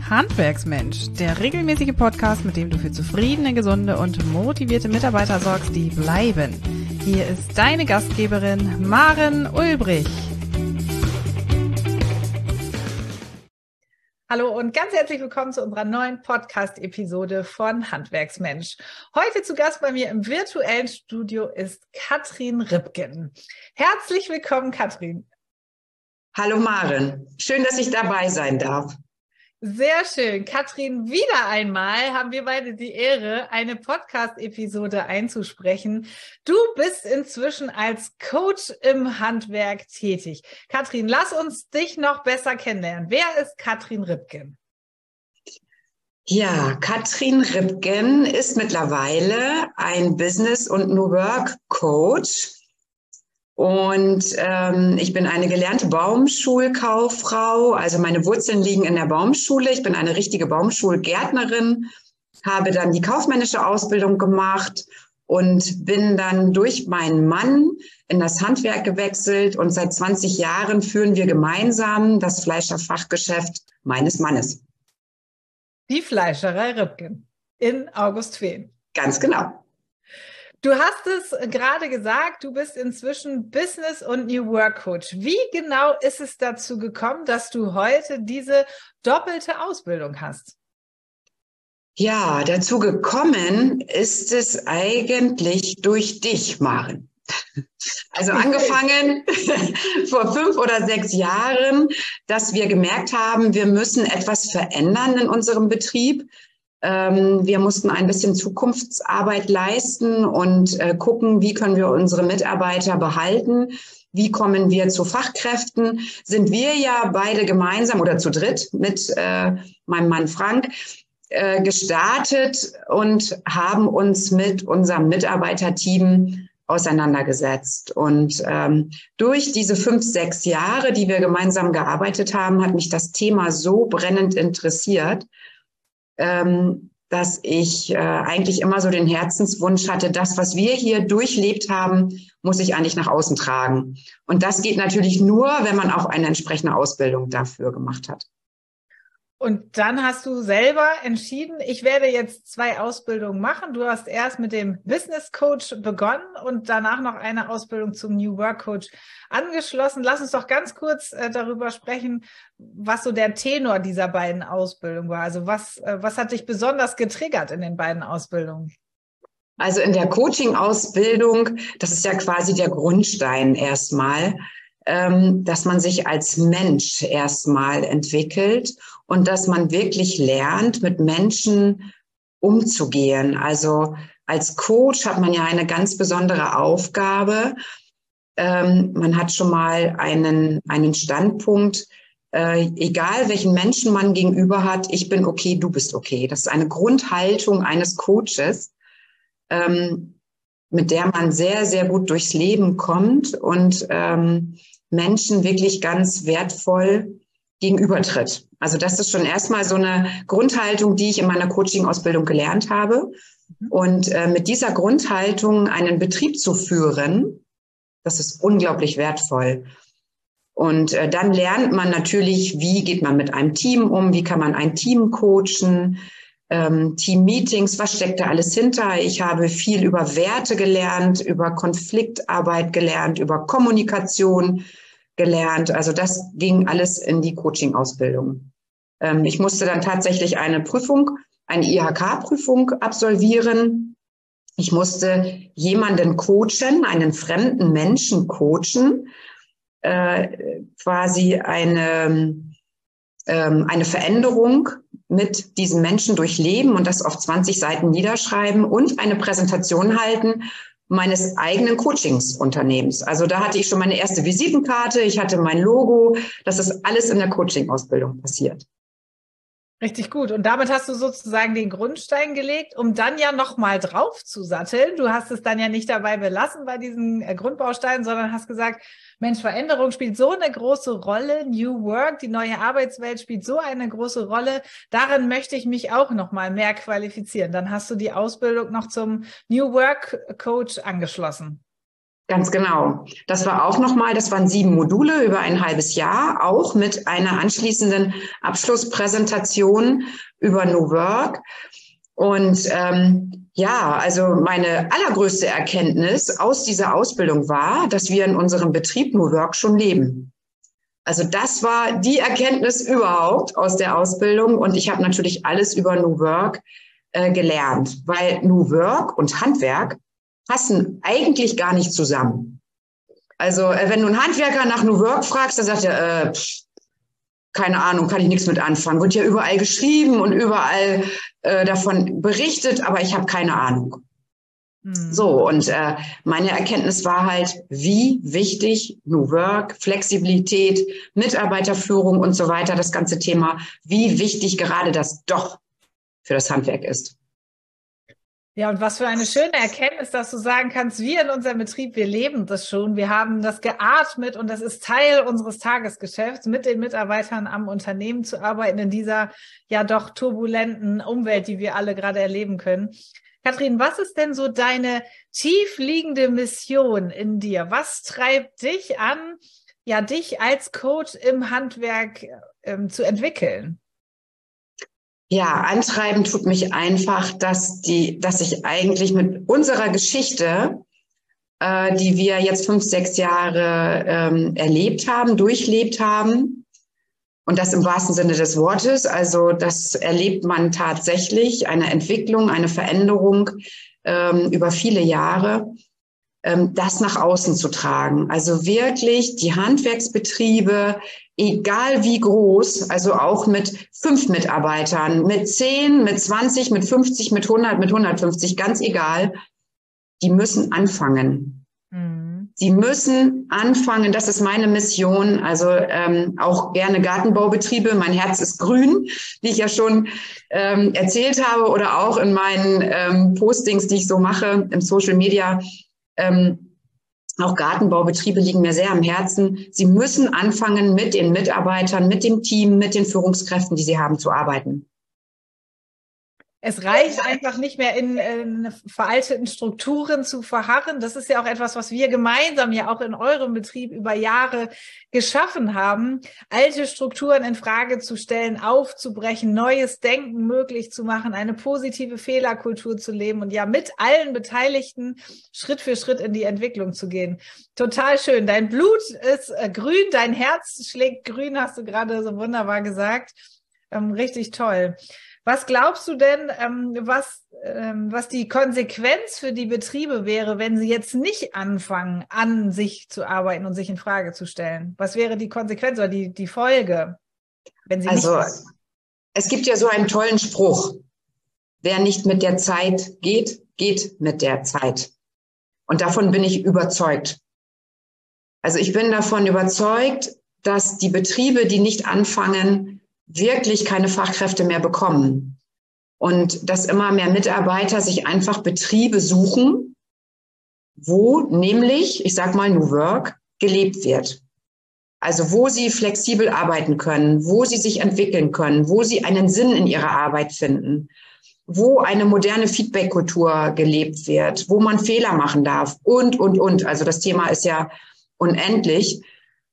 Handwerksmensch, der regelmäßige Podcast, mit dem du für zufriedene, gesunde und motivierte Mitarbeiter sorgst, die bleiben. Hier ist deine Gastgeberin Maren Ulbrich. Hallo und ganz herzlich willkommen zu unserer neuen Podcast-Episode von Handwerksmensch. Heute zu Gast bei mir im virtuellen Studio ist Katrin Ripken. Herzlich willkommen, Katrin. Hallo Maren, schön, dass ich dabei sein darf. Sehr schön. Katrin, wieder einmal haben wir beide die Ehre, eine Podcast-Episode einzusprechen. Du bist inzwischen als Coach im Handwerk tätig. Katrin, lass uns dich noch besser kennenlernen. Wer ist Katrin Ripken? Ja, Katrin Ripken ist mittlerweile ein Business- und New Work-Coach. Und ich bin eine gelernte Baumschulkauffrau, also meine Wurzeln liegen in der Baumschule. Ich bin eine richtige Baumschulgärtnerin, habe dann die kaufmännische Ausbildung gemacht und bin dann durch meinen Mann in das Handwerk gewechselt. Und seit 20 Jahren führen wir gemeinsam das Fleischerfachgeschäft meines Mannes. Die Fleischerei Ripken in Augustfehn. Ganz genau. Du hast es gerade gesagt, du bist inzwischen Business- und New Work Coach. Wie genau ist es dazu gekommen, dass du heute diese doppelte Ausbildung hast? Ja, dazu gekommen ist es eigentlich durch dich, Maren. Also angefangen vor 5 oder 6 Jahren, dass wir gemerkt haben, wir müssen etwas verändern in unserem Betrieb. Wir mussten ein bisschen Zukunftsarbeit leisten und gucken, wie können wir unsere Mitarbeiter behalten, wie kommen wir zu Fachkräften. Sind wir ja beide gemeinsam oder zu dritt mit meinem Mann Frank gestartet und haben uns mit unserem Mitarbeiterteam auseinandergesetzt. Und durch diese 5, 6 Jahre, die wir gemeinsam gearbeitet haben, hat mich das Thema so brennend interessiert, dass ich eigentlich immer so den Herzenswunsch hatte, das, was wir hier durchlebt haben, muss ich eigentlich nach außen tragen. Und das geht natürlich nur, wenn man auch eine entsprechende Ausbildung dafür gemacht hat. Und dann hast du selber entschieden, ich werde jetzt 2 Ausbildungen machen. Du hast erst mit dem Business Coach begonnen und danach noch eine Ausbildung zum New Work Coach angeschlossen. Lass uns doch ganz kurz darüber sprechen, was so der Tenor dieser beiden Ausbildungen war. Also was hat dich besonders getriggert in den beiden Ausbildungen? Also in der Coaching-Ausbildung, das ist ja quasi der Grundstein erstmal, dass man sich als Mensch erstmal entwickelt und dass man wirklich lernt, mit Menschen umzugehen. Also als Coach hat man ja eine ganz besondere Aufgabe. Man hat schon mal einen Standpunkt, egal welchen Menschen man gegenüber hat, ich bin okay, du bist okay. Das ist eine Grundhaltung eines Coaches, mit der man sehr, sehr gut durchs Leben kommt und Menschen wirklich ganz wertvoll gegenübertritt. Also das ist schon erstmal so eine Grundhaltung, die ich in meiner Coaching-Ausbildung gelernt habe. Und mit dieser Grundhaltung einen Betrieb zu führen, das ist unglaublich wertvoll. Und dann lernt man natürlich, wie geht man mit einem Team um, wie kann man ein Team coachen, Team-Meetings, was steckt da alles hinter? Ich habe viel über Werte gelernt, über Konfliktarbeit gelernt, über Kommunikation gelernt. Also das ging alles in die Coaching-Ausbildung. Ich musste dann tatsächlich eine Prüfung, eine IHK-Prüfung absolvieren. Ich musste jemanden coachen, einen fremden Menschen coachen, quasi eine Veränderung mit diesen Menschen durchleben und das auf 20 Seiten niederschreiben und eine Präsentation halten meines eigenen Coachingsunternehmens. Also da hatte ich schon meine erste Visitenkarte, ich hatte mein Logo. Das ist alles in der Coaching-Ausbildung passiert. Richtig gut. Und damit hast du sozusagen den Grundstein gelegt, um dann ja nochmal drauf zu satteln. Du hast es dann ja nicht dabei belassen bei diesen Grundbausteinen, sondern hast gesagt, Mensch, Veränderung spielt so eine große Rolle. New Work, die neue Arbeitswelt spielt so eine große Rolle. Darin möchte ich mich auch nochmal mehr qualifizieren. Dann hast du die Ausbildung noch zum New Work Coach angeschlossen. Ganz genau. Das war auch nochmal, das waren 7 Module über ein halbes Jahr, auch mit einer anschließenden Abschlusspräsentation über New Work. Und ja, also meine allergrößte Erkenntnis aus dieser Ausbildung war, dass wir in unserem Betrieb New Work schon leben. Also das war die Erkenntnis überhaupt aus der Ausbildung. Und ich habe natürlich alles über New Work gelernt, weil New Work und Handwerk passen eigentlich gar nicht zusammen. Also wenn du einen Handwerker nach New Work fragst, dann sagt er, keine Ahnung, kann ich nichts mit anfangen. Wird ja überall geschrieben und überall davon berichtet, aber ich habe keine Ahnung. So, und meine Erkenntnis war halt, wie wichtig New Work, Flexibilität, Mitarbeiterführung und so weiter, das ganze Thema, wie wichtig gerade das doch für das Handwerk ist. Ja, und was für eine schöne Erkenntnis, dass du sagen kannst, wir in unserem Betrieb, wir leben das schon, wir haben das geatmet und das ist Teil unseres Tagesgeschäfts, mit den Mitarbeitern am Unternehmen zu arbeiten in dieser ja doch turbulenten Umwelt, die wir alle gerade erleben können. Katrin, was ist denn so deine tief liegende Mission in dir? Was treibt dich an, ja, dich als Coach im Handwerk zu entwickeln? Ja, antreiben tut mich einfach, dass ich eigentlich mit unserer Geschichte, die wir jetzt 5, 6 Jahre erlebt haben, durchlebt haben, und das im wahrsten Sinne des Wortes, also das erlebt man tatsächlich, eine Entwicklung, eine Veränderung über viele Jahre, das nach außen zu tragen. Also wirklich die Handwerksbetriebe, egal wie groß, also auch mit 5 Mitarbeitern, mit 10, mit 20, mit 50, mit 100, mit 150, ganz egal, die müssen anfangen. Sie müssen anfangen, das ist meine Mission, also auch gerne Gartenbaubetriebe. Mein Herz ist grün, wie ich ja schon erzählt habe, oder auch in meinen Postings, die ich so mache im Social Media. Auch Gartenbaubetriebe liegen mir sehr am Herzen. Sie müssen anfangen, mit den Mitarbeitern, mit dem Team, mit den Führungskräften, die sie haben, zu arbeiten. Es reicht einfach nicht mehr in veralteten Strukturen zu verharren. Das ist ja auch etwas, was wir gemeinsam ja auch in eurem Betrieb über Jahre geschaffen haben, alte Strukturen in Frage zu stellen, aufzubrechen, neues Denken möglich zu machen, eine positive Fehlerkultur zu leben und ja mit allen Beteiligten Schritt für Schritt in die Entwicklung zu gehen. Total schön. Dein Blut ist grün, dein Herz schlägt grün, hast du gerade so wunderbar gesagt. Richtig toll. Was glaubst du denn, was die Konsequenz für die Betriebe wäre, wenn sie jetzt nicht anfangen, an sich zu arbeiten und sich in Frage zu stellen? Was wäre die Konsequenz oder die Folge, wenn sie es gibt ja so einen tollen Spruch: Wer nicht mit der Zeit geht, geht mit der Zeit. Und davon bin ich überzeugt. Also ich bin davon überzeugt, dass die Betriebe, die nicht anfangen, wirklich keine Fachkräfte mehr bekommen. Und dass immer mehr Mitarbeiter sich einfach Betriebe suchen, wo nämlich, ich sag mal, New Work gelebt wird. Also wo sie flexibel arbeiten können, wo sie sich entwickeln können, wo sie einen Sinn in ihrer Arbeit finden, wo eine moderne Feedback-Kultur gelebt wird, wo man Fehler machen darf und. Also das Thema ist ja unendlich.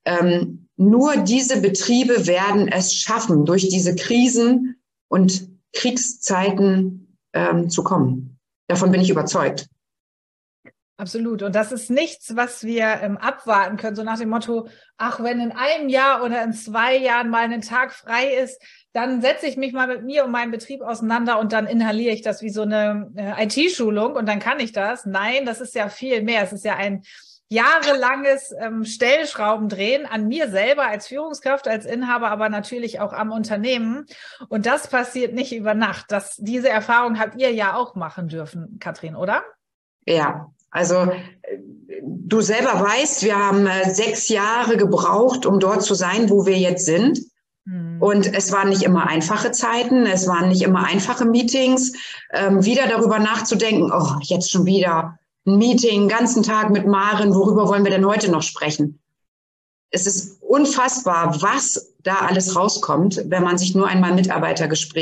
Nur diese Betriebe werden es schaffen, durch diese Krisen und Kriegszeiten zu kommen. Davon bin ich überzeugt. Absolut. Und das ist nichts, was wir abwarten können, so nach dem Motto, ach, wenn in einem Jahr oder in 2 Jahren mal ein Tag frei ist, dann setze ich mich mal mit mir und meinem Betrieb auseinander und dann inhaliere ich das wie so eine IT-Schulung und dann kann ich das. Nein, das ist ja viel mehr. Es ist ja ein jahrelanges Stellschraubendrehen an mir selber als Führungskraft, als Inhaber, aber natürlich auch am Unternehmen. Und das passiert nicht über Nacht. Diese Erfahrung habt ihr ja auch machen dürfen, Katrin, oder? Ja, also du selber weißt, wir haben 6 Jahre gebraucht, um dort zu sein, wo wir jetzt sind. Und es waren nicht immer einfache Zeiten, es waren nicht immer einfache Meetings. Wieder darüber nachzudenken, oh, jetzt schon wieder ein Meeting, den ganzen Tag mit Maren, worüber wollen wir denn heute noch sprechen? Es ist unfassbar, was da alles rauskommt, wenn man sich nur einmal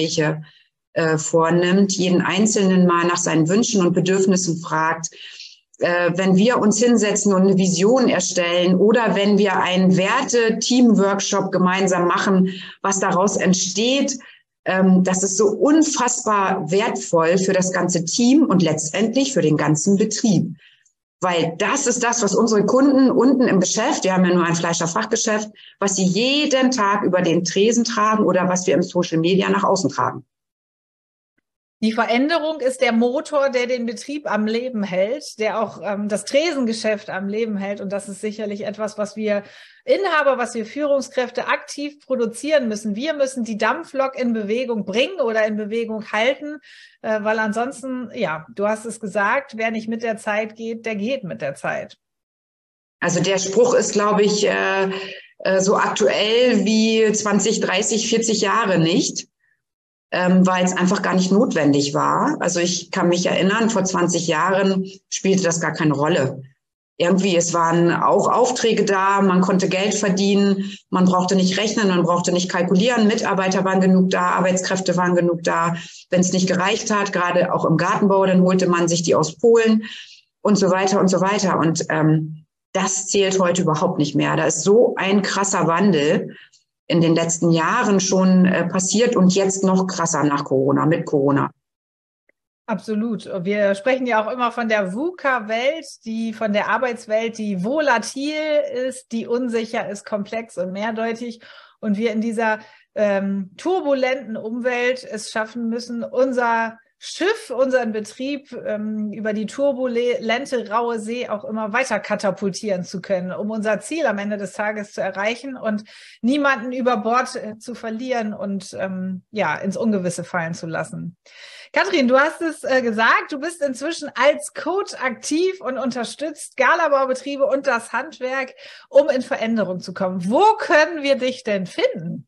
Mitarbeitergespräche vornimmt, jeden Einzelnen mal nach seinen Wünschen und Bedürfnissen fragt, wenn wir uns hinsetzen und eine Vision erstellen oder wenn wir einen Werte-Team-Workshop gemeinsam machen, was daraus entsteht, das ist so unfassbar wertvoll für das ganze Team und letztendlich für den ganzen Betrieb. Weil das ist das, was unsere Kunden unten im Geschäft, wir haben ja nur ein Fleischerfachgeschäft, was sie jeden Tag über den Tresen tragen oder was wir im Social Media nach außen tragen. Die Veränderung ist der Motor, der den Betrieb am Leben hält, der auch das Tresengeschäft am Leben hält. Und das ist sicherlich etwas, was wir Inhaber, was wir Führungskräfte aktiv produzieren müssen. Wir müssen die Dampflok in Bewegung bringen oder in Bewegung halten, weil ansonsten, ja, du hast es gesagt, wer nicht mit der Zeit geht, der geht mit der Zeit. Also der Spruch ist, glaube ich, so aktuell wie 20, 30, 40 Jahre nicht. Weil es einfach gar nicht notwendig war. Also ich kann mich erinnern, vor 20 Jahren spielte das gar keine Rolle. Irgendwie, es waren auch Aufträge da, man konnte Geld verdienen, man brauchte nicht rechnen, man brauchte nicht kalkulieren, Mitarbeiter waren genug da, Arbeitskräfte waren genug da. Wenn es nicht gereicht hat, gerade auch im Gartenbau, dann holte man sich die aus Polen und so weiter und so weiter. Und das zählt heute überhaupt nicht mehr. Da ist so ein krasser Wandel in den letzten Jahren schon passiert und jetzt noch krasser nach Corona, mit Corona. Absolut. Wir sprechen ja auch immer von der VUCA-Welt, von der Arbeitswelt, die volatil ist, die unsicher ist, komplex und mehrdeutig. Und wir in dieser turbulenten Umwelt es schaffen müssen, unser Schiff, unseren Betrieb über die turbulente raue See auch immer weiter katapultieren zu können, um unser Ziel am Ende des Tages zu erreichen und niemanden über Bord zu verlieren und ins Ungewisse fallen zu lassen. Katrin, du hast es gesagt, du bist inzwischen als Coach aktiv und unterstützt Galabaubetriebe und das Handwerk, um in Veränderung zu kommen. Wo können wir dich denn finden?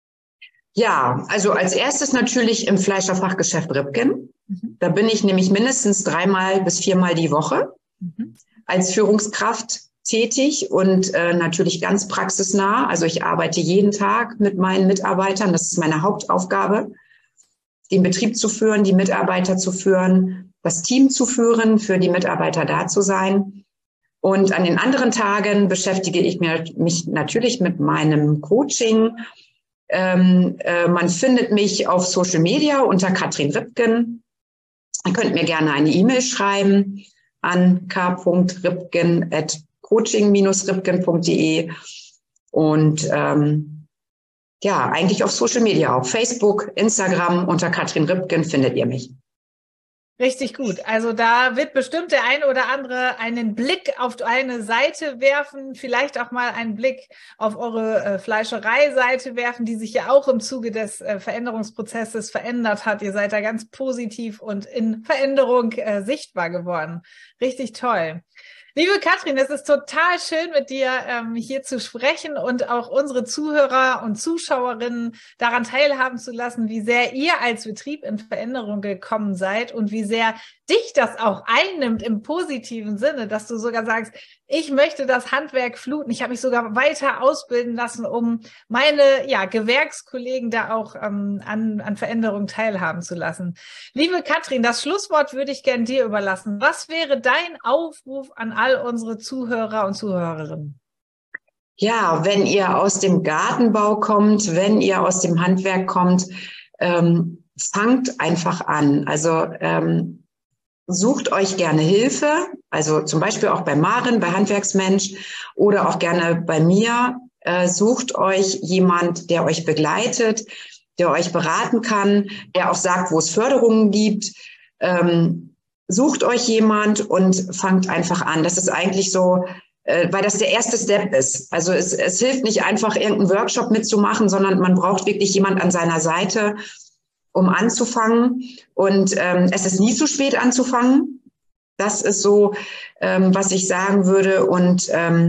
Ja, also als erstes natürlich im Fleischerfachgeschäft Ribgen. Da bin ich nämlich mindestens 3 bis 4 die Woche als Führungskraft tätig und natürlich ganz praxisnah. Also ich arbeite jeden Tag mit meinen Mitarbeitern. Das ist meine Hauptaufgabe, den Betrieb zu führen, die Mitarbeiter zu führen, das Team zu führen, für die Mitarbeiter da zu sein. Und an den anderen Tagen beschäftige ich mich natürlich mit meinem Coaching. Man findet mich auf Social Media unter Katrin Ribgen. Ihr könnt mir gerne eine E-Mail schreiben an k.ribgen@coaching-ribgen.de und eigentlich auf Social Media auch. Facebook, Instagram, unter Katrin Ribgen findet ihr mich. Richtig gut. Also da wird bestimmt der ein oder andere einen Blick auf eine Seite werfen, vielleicht auch mal einen Blick auf eure Fleischerei-Seite werfen, die sich ja auch im Zuge des Veränderungsprozesses verändert hat. Ihr seid da ganz positiv und in Veränderung sichtbar geworden. Richtig toll. Liebe Katrin, es ist total schön, mit dir hier zu sprechen und auch unsere Zuhörer und Zuschauerinnen daran teilhaben zu lassen, wie sehr ihr als Betrieb in Veränderung gekommen seid und wie sehr dich das auch einnimmt im positiven Sinne, dass du sogar sagst, ich möchte das Handwerk fluten. Ich habe mich sogar weiter ausbilden lassen, um meine Gewerkskollegen da auch an Veränderungen teilhaben zu lassen. Liebe Katrin, das Schlusswort würde ich gern dir überlassen. Was wäre dein Aufruf an all unsere Zuhörer und Zuhörerinnen? Ja, wenn ihr aus dem Gartenbau kommt, wenn ihr aus dem Handwerk kommt, fangt einfach an. Also sucht euch gerne Hilfe, also zum Beispiel auch bei Maren, bei Handwerksmensch oder auch gerne bei mir. Sucht euch jemand, der euch begleitet, der euch beraten kann, der auch sagt, wo es Förderungen gibt. Sucht euch jemand und fangt einfach an. Das ist eigentlich so, weil das der erste Step ist. Also es hilft nicht einfach, irgendeinen Workshop mitzumachen, sondern man braucht wirklich jemand an seiner Seite, um anzufangen. Und es ist nie zu spät anzufangen. Das ist so, was ich sagen würde. Und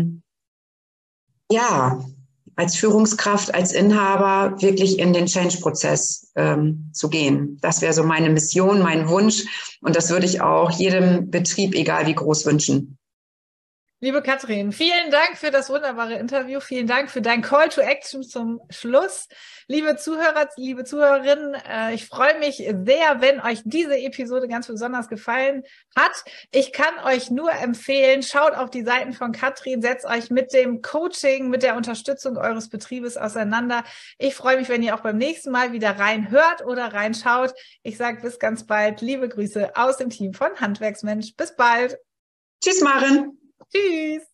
als Führungskraft, als Inhaber wirklich in den Change-Prozess zu gehen. Das wäre so meine Mission, mein Wunsch. Und das würde ich auch jedem Betrieb, egal wie groß, wünschen. Liebe Katrin, vielen Dank für das wunderbare Interview. Vielen Dank für dein Call to Action zum Schluss. Liebe Zuhörer, liebe Zuhörerinnen, ich freue mich sehr, wenn euch diese Episode ganz besonders gefallen hat. Ich kann euch nur empfehlen, schaut auf die Seiten von Katrin, setzt euch mit dem Coaching, mit der Unterstützung eures Betriebes auseinander. Ich freue mich, wenn ihr auch beim nächsten Mal wieder reinhört oder reinschaut. Ich sage bis ganz bald. Liebe Grüße aus dem Team von Handwerksmensch. Bis bald. Tschüss, Maren. Tschüss!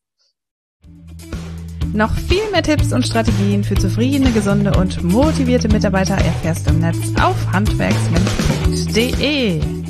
Noch viel mehr Tipps und Strategien für zufriedene, gesunde und motivierte Mitarbeiter erfährst du im Netz auf handwerksmensch.de.